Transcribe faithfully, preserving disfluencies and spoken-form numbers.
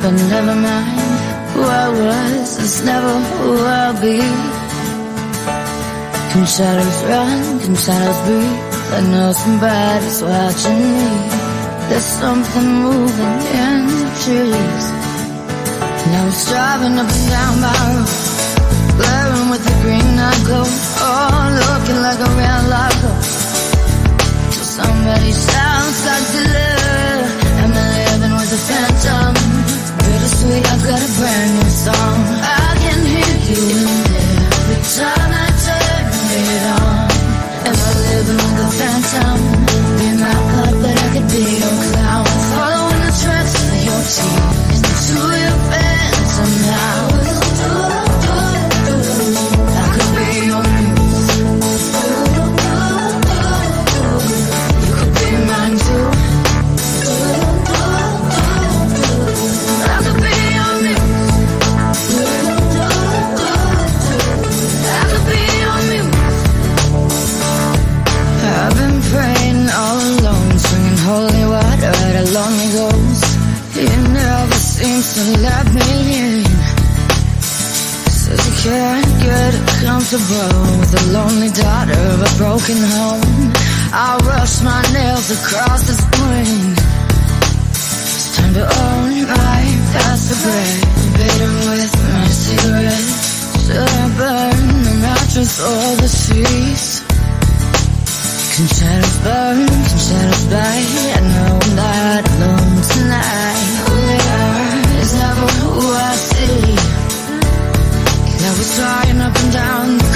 but never mind. Who I was is never who I'll be. Can shadows run, can shadows breathe? I know somebody's watching me. There's something moving in the trees. And I was driving up and down my road, blaring with the green night glow. Oh, looking like a real life ghost, till somebody shouts like the love. Am I living with a phantom? Bittersweet, I've got a brand new song. I can hear you in there every time I turn it on. Am I living with a phantom? Be my puppet, I could be your clown, following the tracks of your tears into your phantom now. I could be your muse. You could be mine too. I could be your muse. I could be your muse. I've been praying all alone, swinging holy water at a lonely ghost. He never seems to let me in. Says he can't get comfortable with the lonely daughter of a broken home. I rush my nails across the spring. It's time to own my past regret. Bitter with my cigarette. Should I burn the mattress or the sheets? Can shadows burn, can shadows bite? I know I'm not alone tonight. Who they are is never who I see. And I was trying up and down